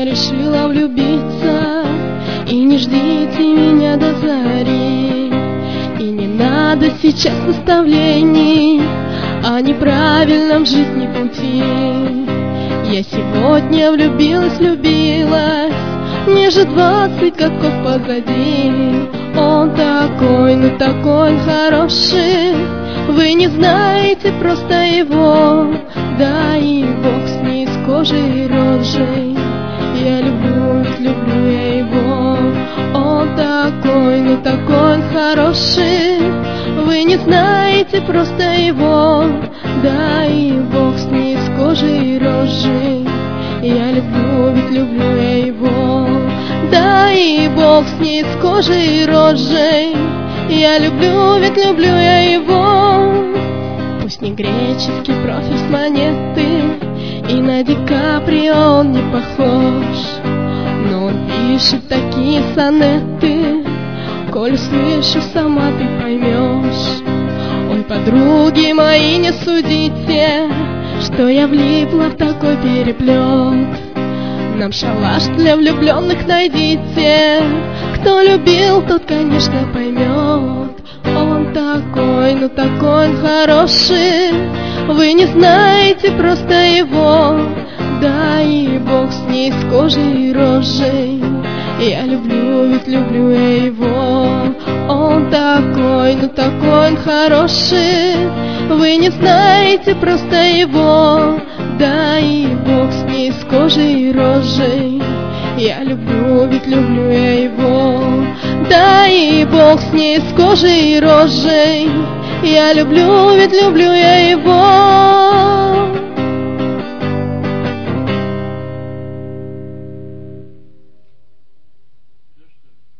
решила влюбиться, и не ждите меня до зари. И не надо сейчас наставлений о неправильном жизни пути. Я сегодня влюбилась, мне же 20 годков позади. Он такой, ну такой хороший, вы не знаете просто его. Да и бог с ней, с кожей и рожей. Я люблю, ведь люблю я его. Он такой, ну такой он хороший, вы не знаете просто его. Да и бог с ней, с кожей и рожей. Я люблю, ведь люблю я его. Да и бог с ней, с кожей и рожей. Я люблю, ведь люблю я его. Пусть не греческий профиль с монеты, и на Ди Каприо он не похож, но он пишет такие сонеты, коль услышишь, сама ты поймешь. Ой, подруги мои, не судите, что я влипла в такой переплет. Нам шалаш для влюбленных найдите, кто любил, тот, конечно, поймет. Он такой, ну такой он хороший, вы не знаете просто его. Да и бог с ней, с кожей и рожей. Я люблю, ведь люблю я его. Он такой, ну такой он хороший, вы не знаете просто его. Да и бог с ней, с кожей и рожей. Я люблю, ведь люблю я его. Да и бог с ней, с кожей и рожей. Я люблю, ведь люблю я его.